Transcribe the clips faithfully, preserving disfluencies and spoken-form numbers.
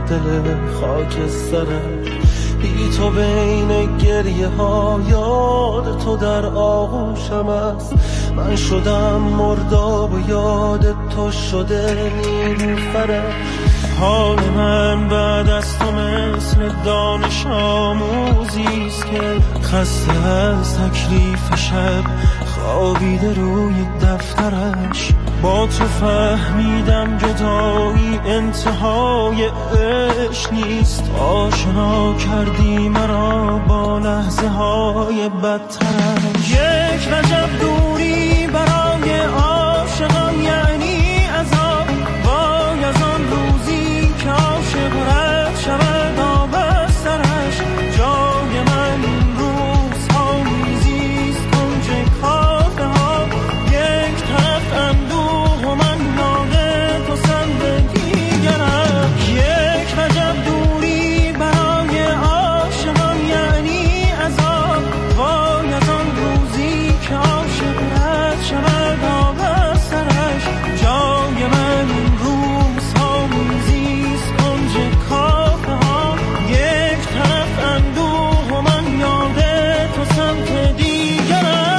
دل خاکسترش. بی تو بین گریه ها یاد تو در آغوشم است. من شدم مرداب و یاد تو شده نیلوفرش. حال من بعد از تو مثل دانش آموزیست که خسته از تکلیف شب خوابیده روی دفترش. با تو فهمیدم جدایی انتهای عشق نیست. آشنا کردی مرا با لحظه های بدترش. یک وجب دوری برای عاشقان یعنی عذاب. وای از آن روزی که عاشق رد شود آبسترش. جای من روزها میزیست کنج کافه ها. یک طرف اندوه و من یاد تو سمت دیگرم. یک وجب دوری برای عاشقان یعنی عذاب. وای از آن روزی که عاشق رد شود آبسترش. جای من روزها میزیست کنج کافه ها. یک طرف اندوه و من یاد تو سمت دیگرم.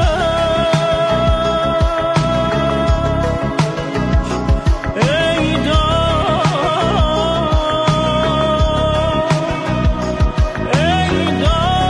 ای داد ای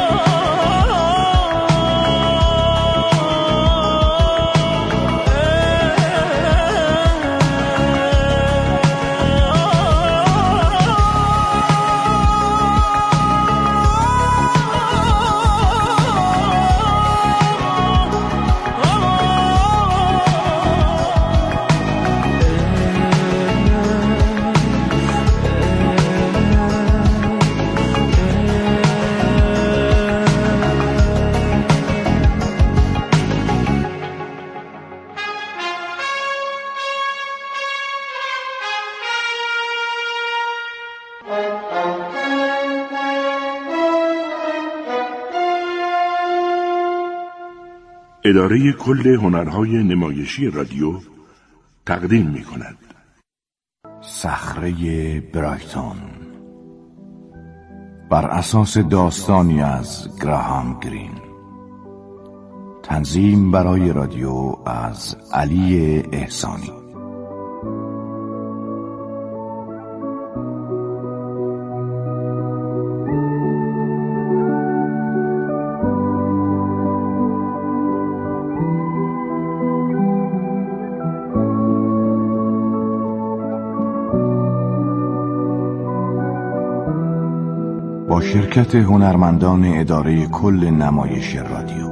اداره کل هنرهای نمایشی رادیو تقدیم می کند. صخره برایتون بر اساس داستانی از گراهام گرین. تنظیم برای رادیو از علی احسانی. با شرکت هنرمندان اداره کل نمایش رادیو.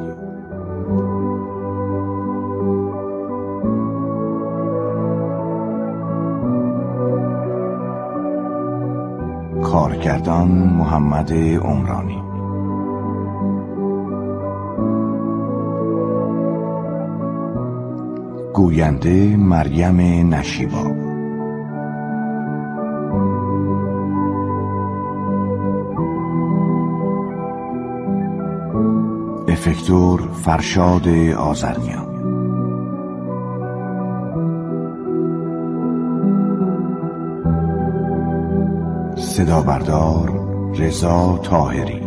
کارگردان محمد عمرانی. گوینده مریم نشیبا. افکتور فرشاد آذرنیا. صدا بردار رضا طاهری.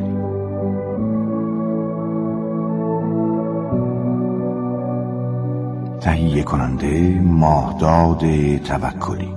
تهیه کننده ماهداد توکلی.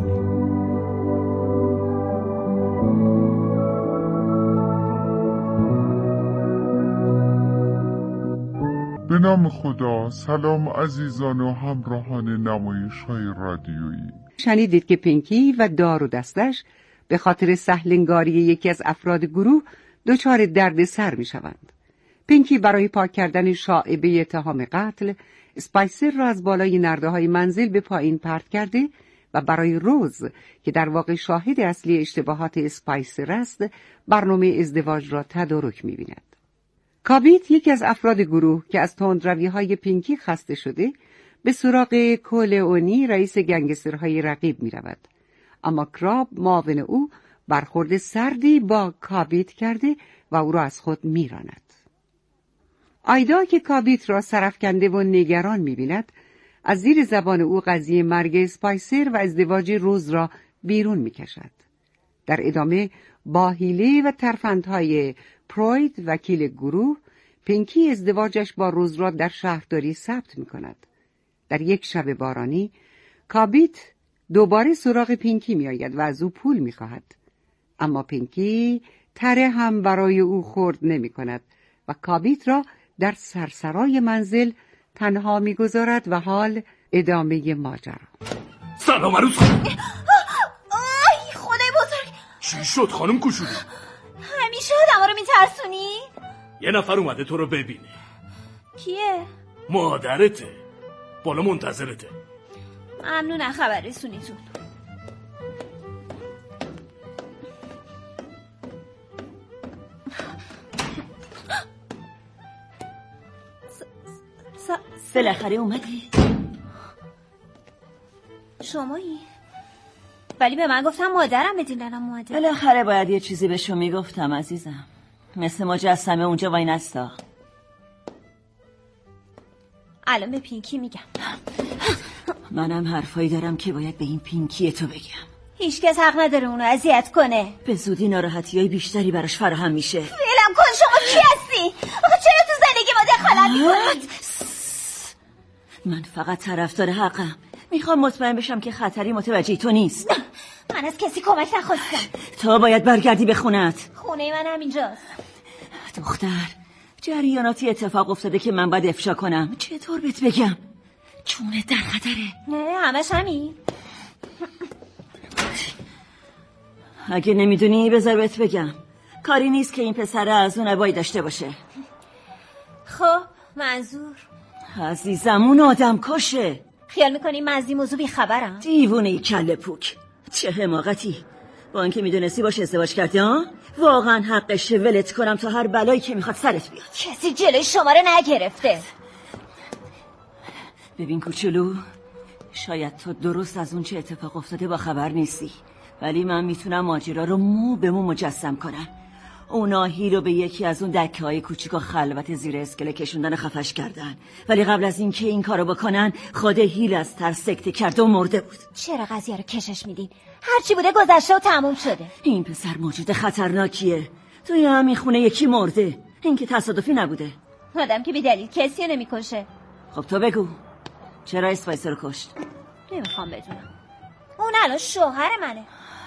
به نام خدا. سلام عزیزان و همراهان نمایش های رادیویی. شنیدید که پینکی و دار و دستش به خاطر سهلنگاری یکی از افراد گروه دچار درد سر می شوند. پینکی برای پاک کردن شائبه اتهام قتل اسپایسر را از بالای نرده های منزل به پایین پرت کرده و برای روز که در واقع شاهد اصلی اشتباهات اسپایسر است برنامه ازدواج را تدارک می بیند. کابیت یکی از افراد گروه که از تندروی‌های پینکی خسته شده به سراغ کولئونی رئیس گنگسترهای رقیب می رود. اما کراب معاون او برخورد سردی با کابیت کرده و او را از خود می راند. آیدا که کابیت را سرفکنده و نگران می بیند از زیر زبان او قضیه مرگ اسپایسر و ازدواج روز را بیرون می کشد. در ادامه با حیله و ترفندهای پروید وکیل گروه، پینکی ازدواجش با روز را در شهرداری ثبت می کند. در یک شب بارانی کابیت دوباره سراغ پینکی می آید و از او پول می خواهد. اما پینکی تره هم برای او خرد نمی کند و کابیت را در سرسرای منزل تنها می گذارد و حال ادامه ماجرا. سلام عروس خانم. آی خدای بزرگ، چی شد خانم کوچولو؟ همیشه آدم رو میترسونی؟ یه نفر اومده تو رو ببینه. کیه؟ مادرته، بالا منتظرته. ممنونم خبر رسونیتون. بالاخره اومدی؟ شمایی؟ ولی به من گفتم مادرم به دیدنم اومده. بالاخره باید یه چیزی به شما میگفتم عزیزم. مثل مجسمه اونجا وای نستا. الان به پینکی میگم. منم حرفایی دارم که باید به این پینکی تو بگم. هیچ کس حق نداره اونو اذیت کنه. به زودی ناراحتیای بیشتری براش فراهم میشه. ولم کن، شما کی هستی؟ آخه چرا تو زندگی ما دخالت میکنید؟ من فقط طرفدار حقم. میخوام مطمئن بشم که خطری متوجه تو نیست. من از کسی کمک نخواستم. تو باید برگردی به خونت. خونه من همینجاست. دختر، جریاناتی اتفاق افتاده که من باید افشا کنم. چطور بهت بگم؟ جونت در خطره. نه همش همین. اگه نمیدونی بذار بهت بگم. کاری نیست که این پسره از اون عبایی داشته باشه. خب منظور عزیزم اون آدم کشه. خیال میکنی من از این موضوع بیخبرم؟ دیوونه ای کله پوک. چه حماقتی. با اینکه میدونستی باش ازدواج کردی ها؟ واقعا حقشه ولت کنم تا هر بلایی که میخواد سرت بیاد. کسی جلوی شما رو نگرفته. ببین کوچولو، شاید تو درست از اون چه اتفاق افتاده با خبر نیستی، ولی من میتونم ماجرا رو مو به مو مجسم کنم. اونا هیلو به یکی از اون دکه های کوچیک و خلوت زیر اسکله کشوندن خفش کردن، ولی قبل از اینکه این کارو بکنن خود هیل از ترس سکته کرده و مرده بود. چرا قضیه رو کشش میدین؟ هرچی بوده گذشته و تموم شده. این پسر موجود خطرناکیه. توی همین خونه یکی مرده. این که تصادفی نبوده. آدم که بی دلیل کسی رو نمیکشه. خب تو بگو چرا اسپایسر رو کشت؟ نمیخوام بدونم. اون الان شوهر منه.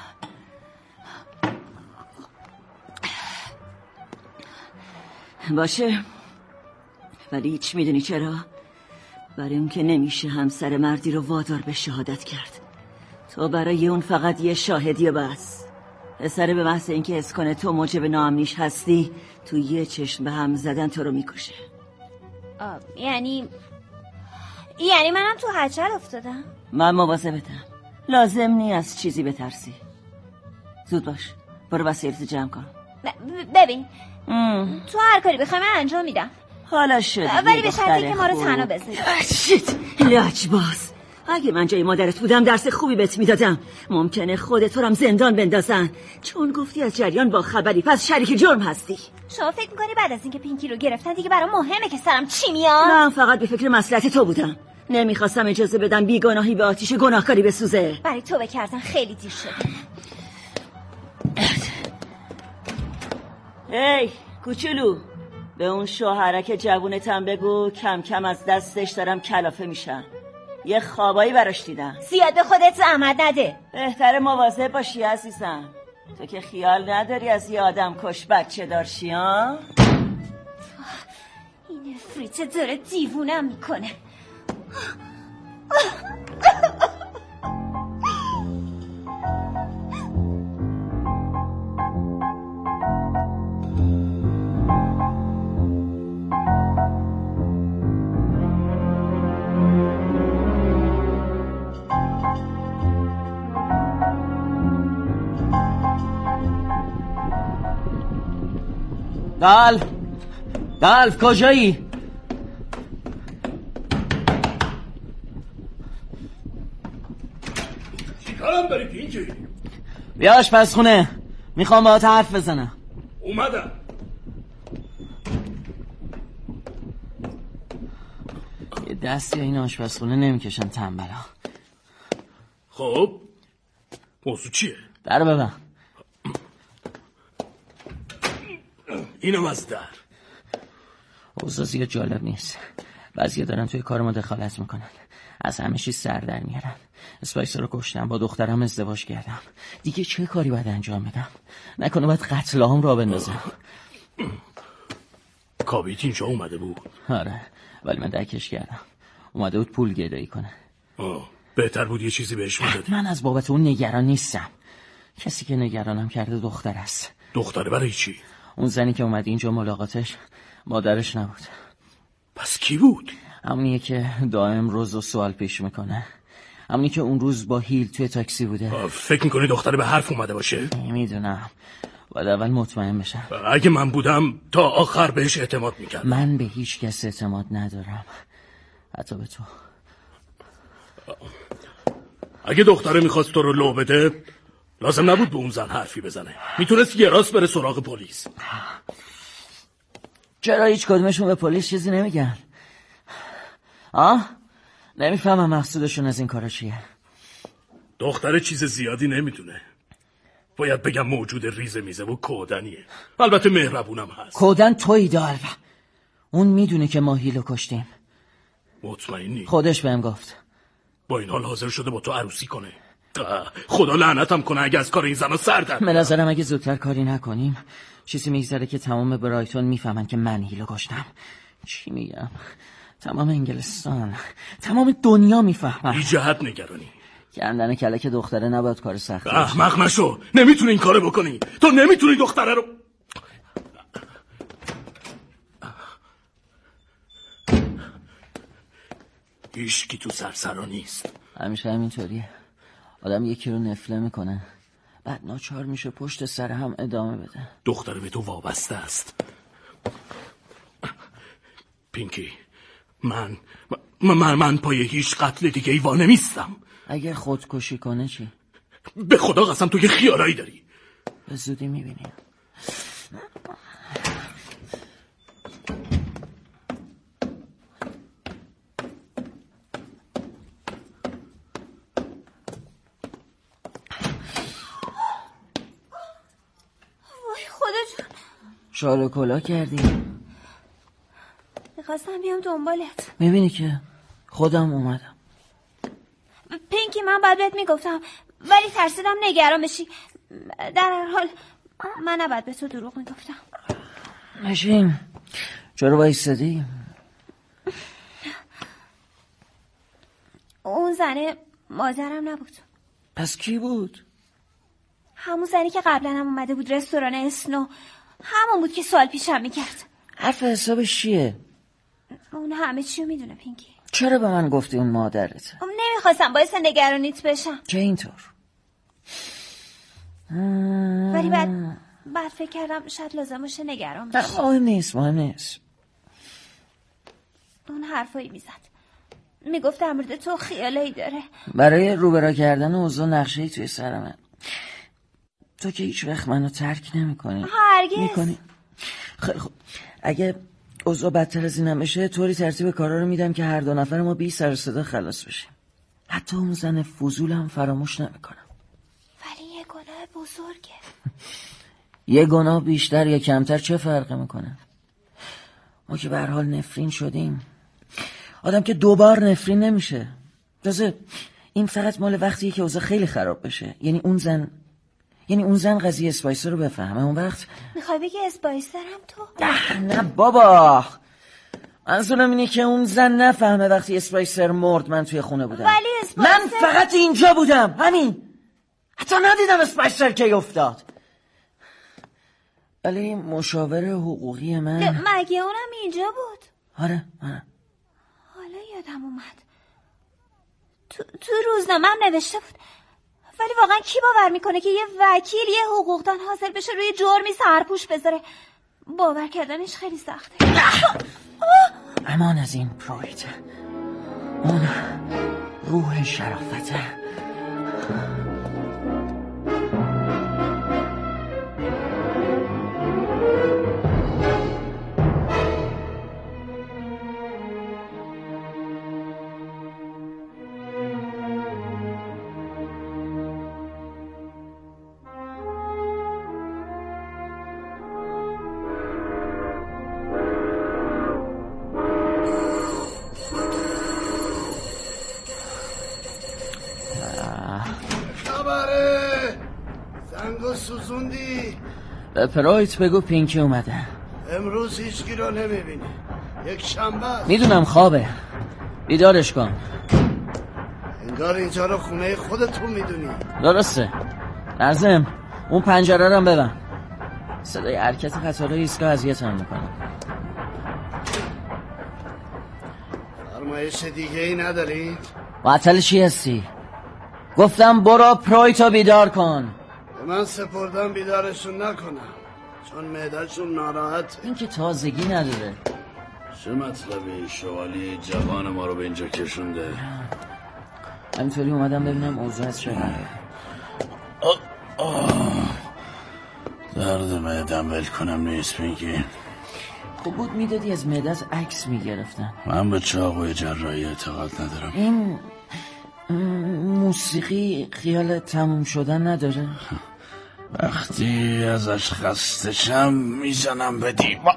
باشه، ولی هیچ میدونی چرا؟ برای اون که نمیشه همسر مردی رو وادار به شهادت کرد. تو برای اون فقط یه شاهدی بس. پسر به محض اینکه حس کنه تو موجب ناامنیش هستی، تو یه چشم به هم زدن تو رو میکشه. یعنی یعنی منم تو هچل افتادم؟ من مواظبتم. لازم نی از چیزی بترسی. زود باش، برو وسایلت جمع کن. ببین ام. تو هر کاری بخوای من انجام میدم. حالا شد ولی به شرطی که ما رو تنها بذاری. شیت لجباز. اگه من جای مادرت بودم درس خوبی بهت میدادم. ممکنه خودت رو هم زندان بندازن چون گفتی از جریان با خبری، پس شریک جرم هستی. شما فکر میکنی بعد از اینکه پینکی رو گرفتن دیگه برام مهمه که سرم چی میاد؟ من فقط به فکر مصلحت تو بودم. نمیخواستم اجازه بدم بیگناهی به آتیش گناهکاری بسوزه. برای توبه کردن خیلی دیر شده. هی کوچولو، به اون شوهرک جوونتم بگو کم کم از دستش دارم کلافه میشم. یه خوابایی براش دیدم. زیاد به خودت زحمت نده. بهتره مواظب باشی عزیزم. تو که خیال نداری از یه آدم کش بچه دارشی ها؟ این افریت داره دیوونم میکنه. دلف دلف کجایی؟ چیکارم داری پینکی؟ بیا آشپزخونه، میخوام باهات حرف بزنم. اومدم. یه دستی این آشپزخونه نمیکشن تنبلا. خب موضوع چیه؟ در ببن. اینم از در. اوضاع زیاد جالب نیست. بعضیا دارن توی کار ما دخالت میکنن، از همه چیز سر در میارن. اسپایسر رو کشتم، با دخترم ازدواج کردم. دیگه چه کاری باید انجام بدم؟ نکنه باید قتل عام را بندازم. کابیت اینجا اومده بود؟ آره، ولی من درکش کردم. اومده بود پول گدایی کنه. آه. بهتر بود یه چیزی بهش میدادی. من از بابت اون نگران نیستم. کسی که نگرانم کرده دختر است. دختره برای چی؟ اون زنی که اومد اینجا ملاقاتش مادرش نبود. پس کی بود؟ همونیه که دائم روز و سوال پیش میکنه. همونی که اون روز با هیل توی تاکسی بوده. فکر میکنی دختره به حرف اومده باشه؟ نمیدونم، باید اول مطمئن بشم. اگه من بودم تا آخر بهش اعتماد میکردم. من به هیچ کس اعتماد ندارم، حتی به تو. اگه دختره میخواست تو رو لو بده لازم نبود به اون زن حرفی بزنه. میتونست یه راست بره سراغ پلیس. چرا هیچ کدومشون به پلیس چیزی نمیگن؟ آه؟ نمیفهمم مقصودشون از این کارا چیه. دختره چیز زیادی نمیدونه. باید بگم موجود ریزه میزه و کودنیه. البته مهربونم هست. کودن تویی دار. اون میدونه که ما هیلو کشتیم. مطمئنی؟ خودش بهم گفت. با این حال حاضر شده با تو عروسی کنه. خدا لعنتم کنه اگه از کار این زنا سر در. به نظرم اگه زودتر کاری نکنیم چیزی میگذره که تمام برایتون میفهمن که من هیلو کشتم. چی میگم؟ تمام انگلستان، تمام دنیا میفهمن. بی جهت نگرانی. کندن کلک دختره نباید کار سختی باشه. احمق نشو، نمیتونی این کارو بکنی. تو نمیتونی دختره رو. هیچکی تو سرسرا نیست. همیشه همینطوریه. آدم یکی رو نفله میکنه، بعد ناچار میشه پشت سر هم ادامه بده. دختره به تو وابسته است. پینکی، من من من, من پای هیچ قتل دیگه ای وا نمیستم. اگه خودکشی کنه چی؟ به خدا قسم تو یه خیالایی داری. به زودی میبینیم. وای خدا جون، شال و کلا کردی؟ میخواستم بیام دنبالت. میبینی که خودم اومدم. پینکی من باید بهت میگفتم ولی ترسیدم نگران بشی. در هر حال من نباید به تو دروغ میگفتم. نشین، چرا بایستدی؟ اون زنه مادرم نبود. پس کی بود؟ همون زنی که قبلا هم اومده بود رستوران اسنو. همون بود که سوال پیشم میکرد. حرف حسابش چیه؟ اون همه چیو میدونه پینکی. چرا به من گفتی اون مادرته؟ نمیخواستم باعث نگرانیت بشم. چه اینطور؟ ولی بعد بعد فکر کردم شاید لازم باشه نگران بشی. مهم نیست مهم نیست. اون حرفایی میزد، میگفت در مورد تو خیالایی داره. برای روبرا کردن اوضاع نقشه‌ای توی سرمه. تو که هیچ وقت منو ترک نمی کنی. هرگز. میکنی. خیلی خوب، اگه اوضاع بدتر از اینم بشه طوری ترتیب کارا رو میدم که هر دو نفر ما بی سر و صدا خلاص بشیم. حتی اون زن فضولم فراموش نمیکنم. ولی یه گناه بزرگه. یه گناه بیشتر یا کمتر چه فرقی میکنه؟ ما که به هر حال نفرین شدیم. آدم که دوبار نفرین نمیشه. تازه این فقط مال وقتیه که اوضاع خیلی خراب بشه. یعنی اون زن یعنی اون زن قضیه اسپایسر رو بفهمه. اون وقت میخوای بگی اسپایسر هم تو؟ نه نه بابا، منظورم اینه که اون زن نفهمه وقتی اسپایسر مرد من توی خونه بودم. ولی اسپایسر من فقط اینجا بودم، همین. حتی ندیدم اسپایسر کی افتاد. ولی مشاور حقوقی من مگه اونم اینجا بود؟ آره آره. حالا یادم اومد تو, تو روزنامه هم نوشته بود. ولی واقعا کی باور میکنه که یه وکیل یه حقوقدان حاضر بشه روی جرمی سرپوش بذاره؟ باور کردنش خیلی سخته. امان از این پروید، اون روح شرافته. بگو سوزوندی؟ به پرایت بگو پینکی اومده. امروز هیچ کی رو نمیبینی. یک شنبه است. میدونم خوابه. بیدارش کن. انگار اینجا رو خونه خودتون میدونی. درسته. لازم اون پنجره رو هم ببند. صدای حرکت قطارهای ایستگاه اذیتم میکنه. فرمایش دیگه ای ندارید؟ معطل چی هستی؟ گفتم برو پرایتو بیدار کن. به من سپردم بیدارشون نکنم چون معده‌شون ناراحته. این که تازگی نداره. چه مطلبی شوالی جوان ما رو به اینجا کشونده؟ همینطوری اومدم ببینم اوضاع از چه قراره. درد معدم ول کنم نیست پینکی. خوب بود میدادی از معدت عکس میگرفتن. من به چاقوی جراحی اعتقاد ندارم. این موسیقی خیال تموم شدن نداره؟ وقتی ازش خسته شم میزنم به دیوار.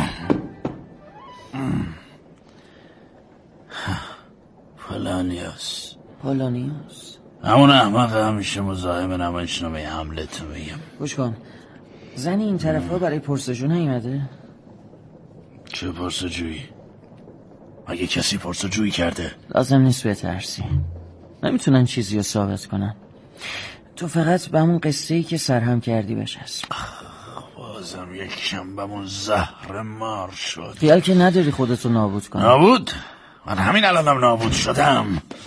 پولانیوس پولانیوس همون احمق همیشه مزاحم نمایشنامه هملت میگم. گوش کن، زنی این طرف ها برای پرسجو نیومده؟ چه پرسجویی؟ مگه کسی پرسجویی کرده؟ لازم نیست بترسی، نمیتونن چیزی رو ثابت کنن. تو فقط به همون قصه ای که سرهم کردی بچسب. بازم یک شنبمون زهر مار شد. خیال که نداری خودتو نابود کنی. نابود؟ من همین الانم نابود شدم.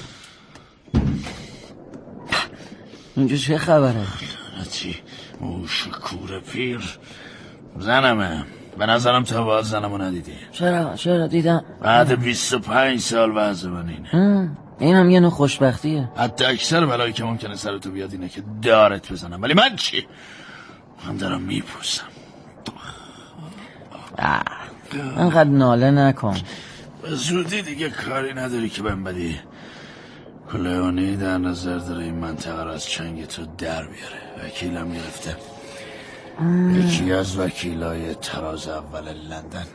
اینجا چه خبره؟ چی؟ موش کور پیر زنمه. به نظرم تا باز زنمو ندیدی. چرا؟ چرا دیدم بعد بیست و پنج سال وضع من اینه. این هم یه نوع خوشبختیه. حتی اکثر بلایی که ممکنه سرتو بیاد اینه که دارت بزنم، ولی من چی؟ من دارم میپوسم. انقدر ناله نکن. به زودی دیگه کاری نداری که بهم بدی. کلئونی در نظر داره این منطقه رو از چنگ تو در بیاره. وکیلم گرفته، یکی از وکیلای تراز اول لندن.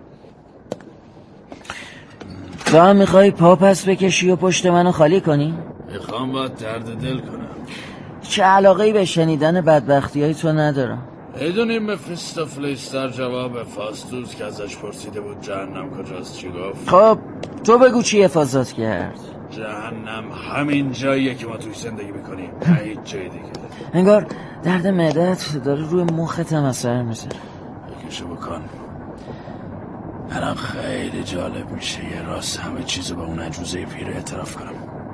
تو هم میخوای پا پس بکشی و پشت منو خالی کنی؟ میخوام باید درد دل کنم. چه علاقه‌ای به شنیدن بدبختی های تو ندارم. میدونیم مفیستوفلیس در جواب فاستوس که ازش پرسیده بود جهنم کجاست چی گفت؟ خب تو بگو چی حفاظت کرد؟ جهنم همین جاییه که ما توی زندگی میکنیم، نه هیچ جای دیگه. انگار درد معدت داره روی مخت هم اثر میذاره. بکشو بکن. الان خیلی جالب میشه یه راست همه چیزو به اون عجوزه پیر اعتراف کنم.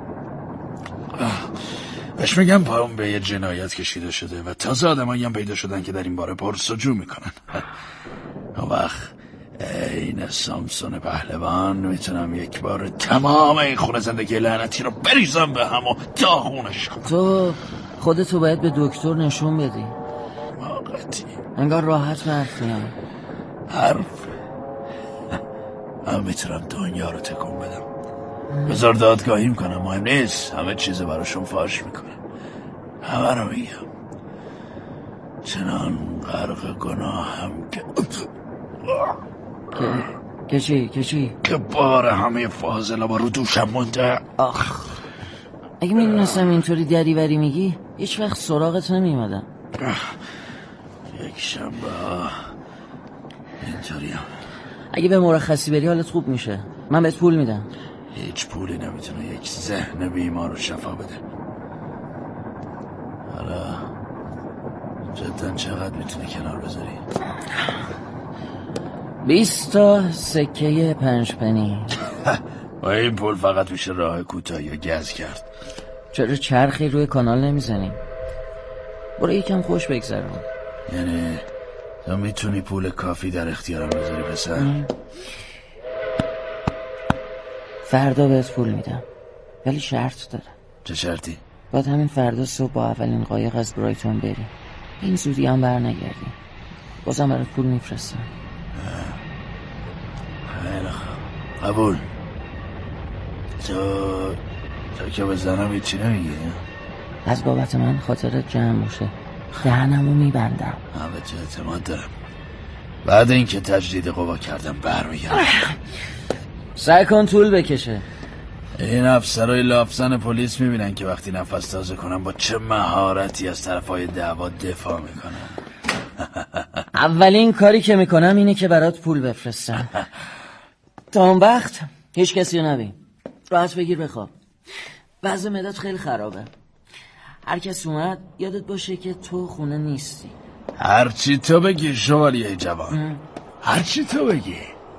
بهش میگم پاهم به یه جنایت کشیده شده و تازه آدمایی هم پیدا شدن که در این باره پرسجو میکنن. اون وقت این سامسون پهلوان میتونم یک بار تمام این خونه زندگی لعنتی رو بریزم به هم و داغونش کنم. تو خودتو باید به دکتر نشون بدی. موقتی انگار راحت حرف میام. حرف؟ من میتونم دنیا رو تکون بدم. بذار دادگاهی میکنم، مهم نیست. همه چیز براشون فاش میکنم، همه رو میگم. چنان غرق گناه هم که که چی؟ که چی؟ که بار همه فاضلا با رو دوشم مونده. آخ اگه میدونستم اینطوری دریوری میگی هیچ وقت سراغت نمیمدم. یک شنبه اینطوری هم. اگه به مرخصی بری حالت خوب میشه، من بهت پول میدم. هیچ پولی نمیتونه یک ذهن بیمار رو شفا بده. حالا جدا چقدر میتونه کنار بذاری؟ بیست تا سکه پنج پنی. با این پول فقط میشه راه کوتاهی و گز کرد. چرا چرخی روی کانال نمیزنی؟ برو یکم خوش بگذرون. یعنی تو میتونی پول کافی در اختیارم بذاری پسر؟ فردا بهت پول میدم، ولی شرط داره. چه شرطی؟ باید همین فردا صبح با اولین قایق از برایتون بری. این زودی هم بر نگردی. بازم برات پول میفرستم. خیلی خوب، قبول. تو تو که به زنم هیچی نمیگی؟ از بابت من خاطرت جمع باشه، دهنمو میبندم. من به تو اعتماد دارم. بعد اینکه تجدید قوا کردم برمیگردم. سعی کن طول بکشه. این افسرهای لافزن پلیس میبینن که وقتی نفس تازه کنن با چه مهارتی از طرفای دعوا دفاع میکنن. اولین کاری که میکنم اینه که برات پول بفرستم. تا اون وقت هیچ کسی رو نبین، راحت بگیر بخواب. وضع معدت خیلی خرابه. هر کس اومد یادت باشه که تو خونه نیستی. هرچی تو بگی شوالیه جوان، هرچی تو بگی.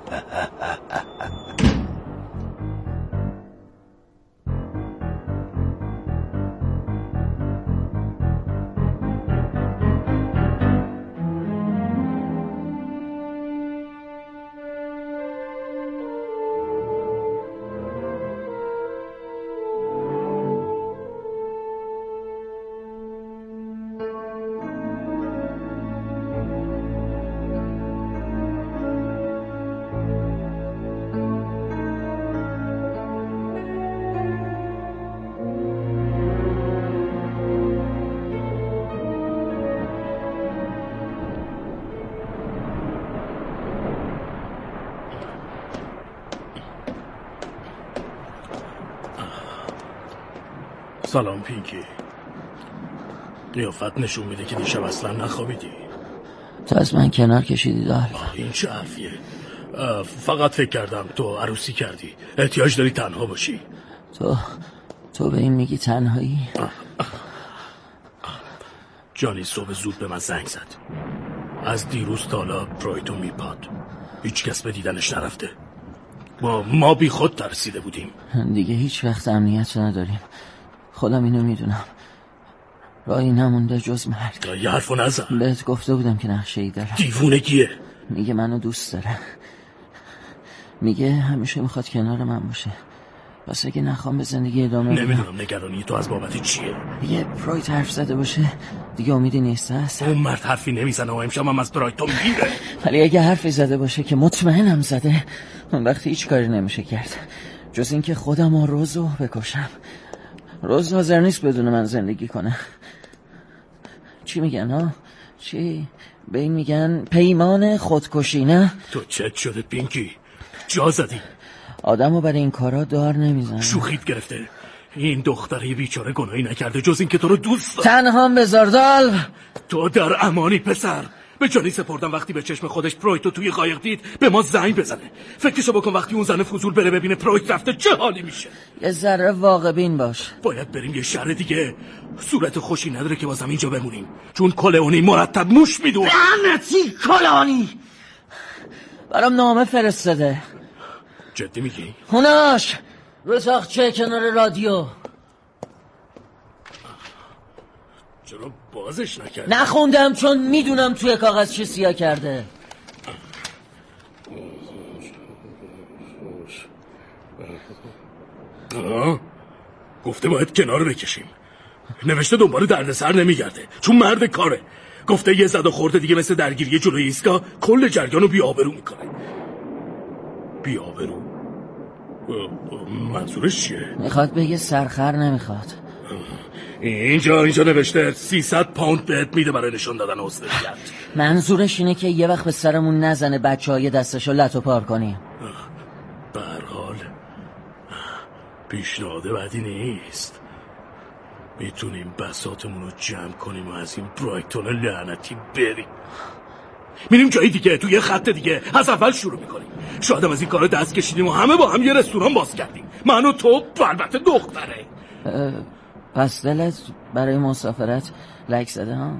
سلام پینکی. قیافت نشون میده که دیشب اصلا نخوابیدی. تو از من کنار کشیدی دار. این چه حرفیه؟ فقط فکر کردم تو عروسی کردی، احتیاج داری تنها باشی. تو تو به این میگی تنهایی؟ جانی صبح زود به من زنگ زد. از دیروز تا حالا پرویتو میپاد، هیچ کس به دیدنش نرفته. ما ما بی خود ترسیده بودیم. دیگه هیچ وقت امنیت نداریم، خودم اینو میدونم. راهی نمونده جز مرگ. یه حرفو نزن. بهت گفته بودم که نقشه ای داره. دیوونگیه. میگه منو دوست داره، میگه همیشه میخواد کنار من باشه، واسه اگه نخوام به زندگی ادامه بدم. نمیدونم نگرانی تو از بابت چیه. یه پرویت حرف زده باشه دیگه امیدی نیست هست. اون مرد حرفی نمیزنه و امشب هم از پرویتو میگیره. ولی اگه حرفی زده باشه که مطمئنم زده، اون وقت هیچ کاری نمیشه کرد جز اینکه خودم و روزو بکشم. روز حاضر نیست بدون من زندگی کنه. چی میگن ها؟ چی؟ به این میگن پیمان خودکشی، نه؟ تو چت شده پینکی؟ جا زدی. آدمو برای این کارا دار نمیزنه. شوخیت گرفته. این دختری بیچاره گناهی نکرده جز این که تو رو دوست داره. تنها بذار دال. تو در امانی پسر. به جانی سپردم وقتی به چشم خودش پرویتو توی قایق دید به ما زنگ بزنه. فکرشو بکن وقتی اون زن فضول بره ببینه پرویت رفته چه حالی میشه. یه ذره واقع بین باش. باید بریم یه شهر دیگه. صورت خوشی نداره که بازم اینجا بمونیم، چون کلئونی مرتب موش میدون. لعنتی کلئونی برام نامه فرستاده. جدی میگی؟ هوناش رو تاقچه کنار رادیو. چرا بازش نکردی؟ نخوندم چون میدونم توی کاغذ چه سیاه کرده. آه. گفته باید کنار بکشیم. نوشته دنبال دردسر نمیگرده چون مرد کاره. گفته یه زد و خورده دیگه مثل درگیری جلوی ایستگاه کل جریانو بی آبرو میکنه. بی آبرو؟ منظورش چیه؟ میخواد بگه سرخر نمیخواد. اینجا اینجا نوشته سیصد پوند بهت میده برای نشون دادن عضویت. منظورش اینه که یه وقت به سرمون نزنه بچه های دستشو لط و پار کنیم. به هر حال پیشنهاد بدی نیست. میتونیم بساطمون رو جمع کنیم و از این برایتون لعنتی بریم. میریم جایی دیگه، توی خط دیگه از اول شروع میکنیم. شاید هم از این کار دست کشیدیم و همه با هم یه رستوران باز کردیم، من و تو البته دختره. پس دلت برای مسافرت لک زده ها؟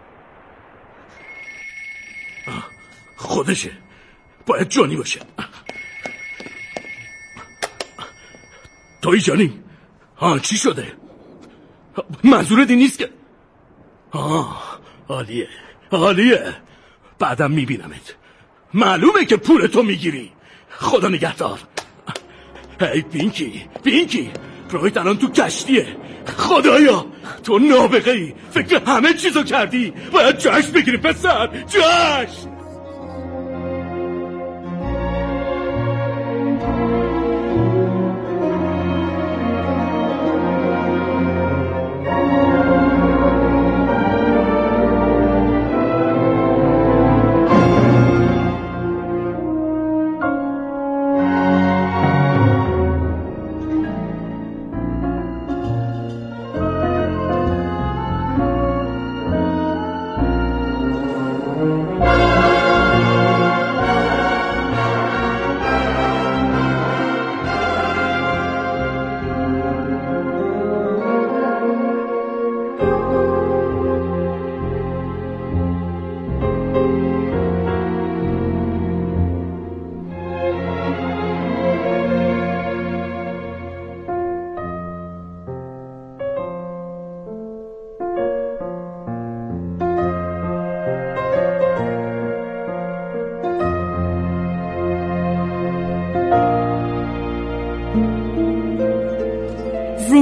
خودشه، باید جانی باشه. توی جانی؟ ها چی شده؟ منظورت این نیست که آه عالیه عالیه. بعدم میبینمت. معلومه که پول تو میگیری. خدا نگهدار. هی پینکی پینکی پرویت الان تو کشتیه. خدایا تو نابغه ای، فکر همه چیزو کردی. باید جشن بگیری پسر، جشن.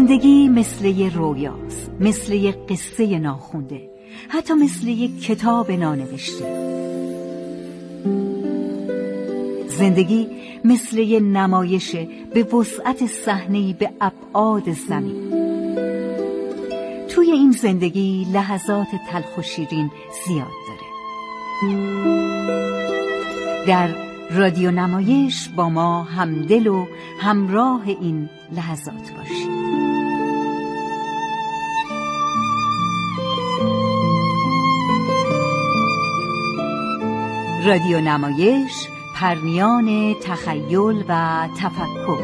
زندگی مثل یه رویاست، مثل یه قصه ناخونده، حتی مثل یه کتاب نانوشته. زندگی مثل یه نمایشه به وسعت صحنه‌ای به ابعاد زمین. توی این زندگی لحظات تلخ و شیرین زیاد داره. در رادیو نمایش با ما همدل و همراه این لحظات باشید. رادیو نمایش، پرنیان تخیل و تفکر.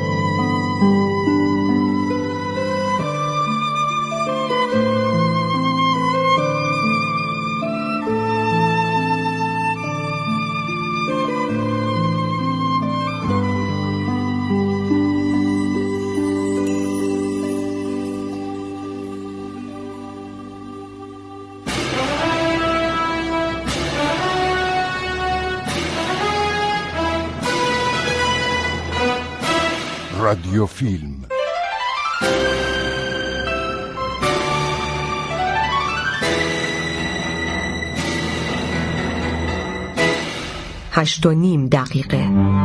رادیو فیلم. هشت و نیم دقیقه.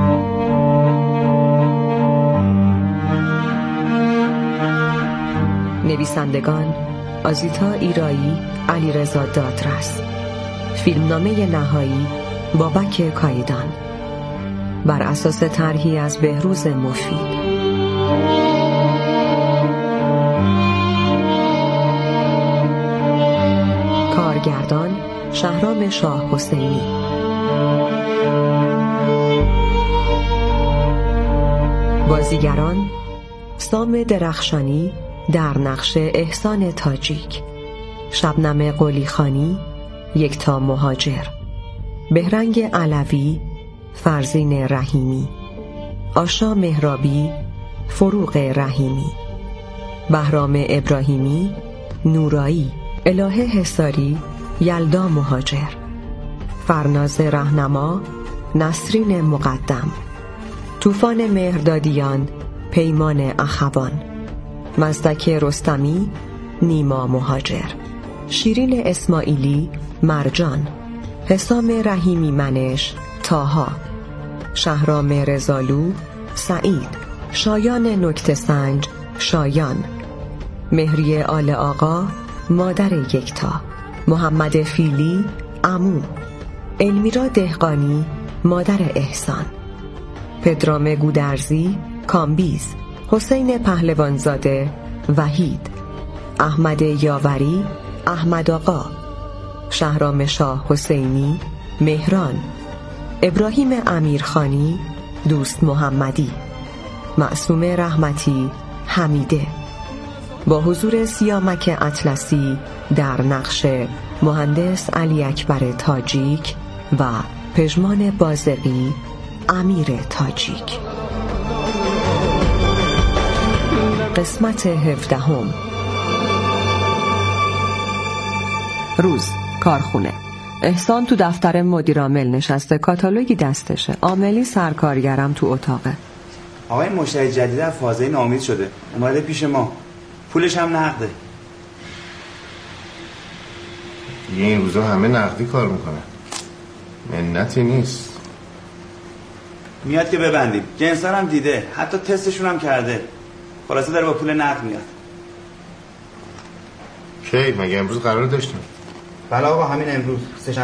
نویسندگان: آزیتا ایرایی، علیرضا دادرس. فیلمنامه نهایی: بابک کایدان. بر اساس طرحی از بهروز مفید. کارگردان: شهرام شاه حسینی. بازیگران: سام درخشانی در نقش احسان تاجیک، شبنم قلیخانی یکتا مهاجر، بهرنگ علوی فرزین رحیمی، آشا مهرابی فروغ رحیمی، بهرام ابراهیمی نورایی، الهه حصاری یلدا مهاجر، فرناز رهنما نسرین مقدم، طوفان مهردادیان پیمان اخوان، مزدک رستمی نیما مهاجر، شیرین اسماعیلی مرجان، حسام رحیمی منش تاها، شهرام رزالو سعید، شایان نکته سنج شایان، مهری آل آقا مادر یکتا، محمد فیلی عمو، المیرا دهقانی مادر احسان، پدرام گودرزی کامبیز، حسین پهلوانزاده وحید، احمد یاوری احمد آقا، شهرام شاه حسینی مهران، ابراهیم امیرخانی دوست محمدی، معصوم رحمتی حمیده. با حضور سیامک اطلسی در نقش مهندس علی اکبر تاجیک و پژمان بازقی امیر تاجیک. قسمت هفدهم. روز کارخونه. احسان تو دفتر مدیر عامل نشسته، کاتالوگی دستشه. عاملی سرکارگرم تو اتاقه. آقای مشتری جدید از فازه ناامید شده، اومده پیش ما، پولش هم نقده. دیگه این روزا همه نقدی کار میکنه، منتی نیست. میاد که ببندیم، جنسان هم دیده، حتی تستشون هم کرده، خلاصه داره با پول نقد میاد. کی؟ مگه امروز قرار داشتیم؟ بله آقا، همین امروز.